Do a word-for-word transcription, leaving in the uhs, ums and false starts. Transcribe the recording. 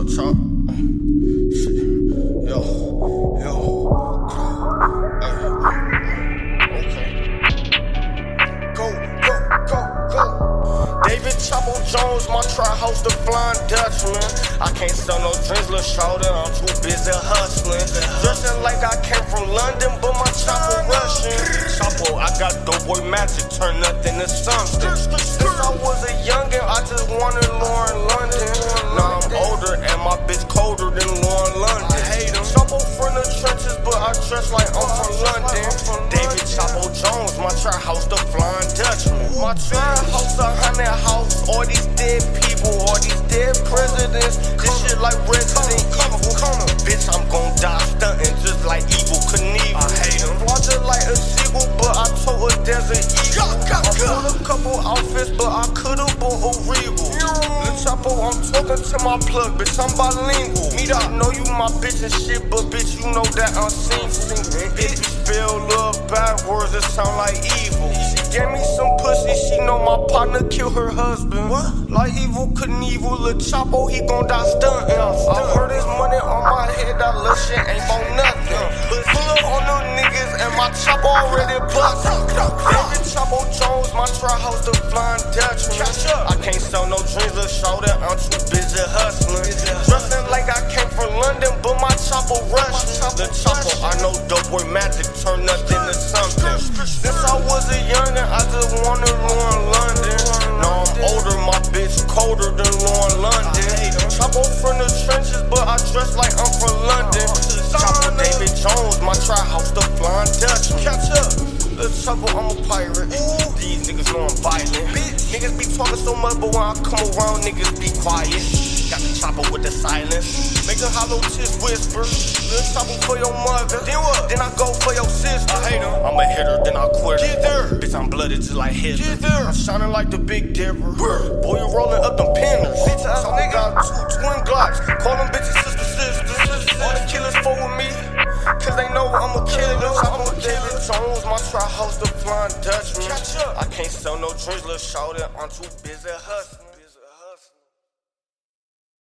up, chop? Shit. Yo, yo. Hey. Okay. Go, go, go, go. David Chapo Jones, my tri-house, the Flying Dutchman. I can't sell no drinks, little shorter, I'm too busy hustling. Dressing like I came from London, but my chopper Russian. Chapo, I got dope boy magic, turn nothing to something. Since I was a youngin', I just wanted Lauren London. Now I'm older and my bitch colder than Lauren London. I hate him. Chapo from the trenches, but I dress like I'm from London. David Chapo Jones, my tri-house, the Flying Dutchman. My tri-house, a hundred house, all these dead people, all these dead presidents. This shit like Resident Evil. Bitch, I'm gon' die stuntin' just like Evil Knievel. I hate him. Fly just like a seagull, but I told a desert eagle. I bought a couple outfits, but I could've bought a Regal. Lil Chapo, I'm talking to my plug, bitch, I'm bilingual. Me I know you my bitch and shit, but bitch, you know that I'm single. If you spell love backwards, it sound like evil. She gave me some pussy, she know my partner killed her husband. What? Like Evil Knievel, Lil Chapo, he gon' die stuntin'. I heard his money on my head, that little shit ain't for nothing. Pull up on them niggas and my chop already bustin'. David Chapo Jones, my tri-house, the Flying Dutchman. I can't sell no dreams, little shoulder, I'm too busy hustling. Dressing like I came from London, but my chopper Russian. Lil Chapo, I know dope boy magic, turn nothing to something. Since I was a youngin', I just wanted Lauren London. Now I'm older, my bitch colder than Lauren London. Chapo from the trenches, but I dress like I'm from London. Chapo David Jones, my tri-house, the Flying Dutchman. Catch up. Lil Chapo, I'm a pirate. These niggas know I'm violent. Niggas be talking so much, but when I come around, niggas be quiet. Got the chopper with the silence. Make a hollow tips whisper. Lil Chapo for your mother. Then what? Then I go for your sister. I hate her. I'm a hitter, then I quit her. Get there. Bitch, I'm blooded just like Hitler. Get there. I'm shining like the Big Dipper. Boy, you rolling up them pinners. Bitch, I got two twin Glocks. Call them bitches sister, sister. All the killers fuck with me, cause they know I'm a killer. I'm a David Jones, my tri-house, the Flying Dutchman. I can't sell no drinks, little shorty, I'm too busy hustling.